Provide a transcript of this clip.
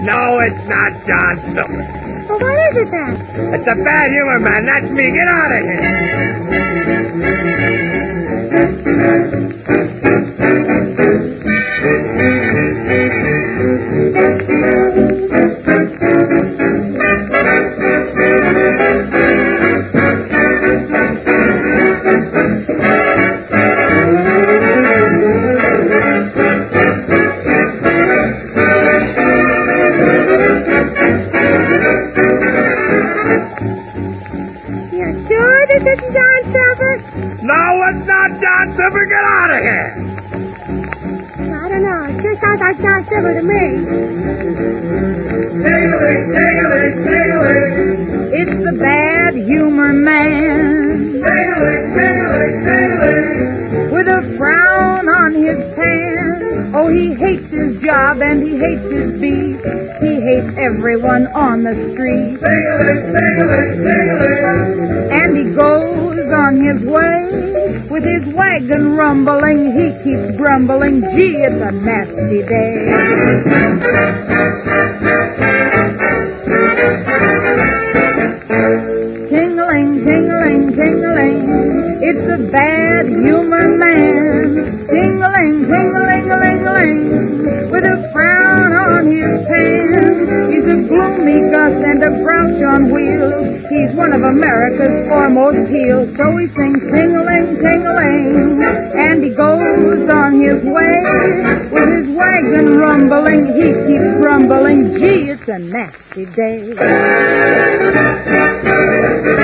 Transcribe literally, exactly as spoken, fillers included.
No, it's not John Silver. Well, what is it then? It's a bad humor man. That's me. Get out of here. Silver, get out of here! I don't know. It sure sounds like John Silver to me. Tiggly, tiggly, tiggly. It's the bad humor man. Tiggly, tiggly, tiggly. With a frown on his tan. Oh, he hates his job and he hates his beat. He hates everyone on the street. Tiggly, tiggly, tiggly. And he goes on his way. With his wagon rumbling, he keeps grumbling, gee, it's a nasty day. Tingling, tingling, tingling, it's a bad humor man. Tingling, tingling, ling, with a frown on his tan. He's a gloomy Gus and a grouch on wheels. He's one of America's foremost heels. So he sings ting-a-ling, ting-a-ling, and he goes on his way. With his wagon rumbling, he keeps grumbling, gee, it's a nasty day.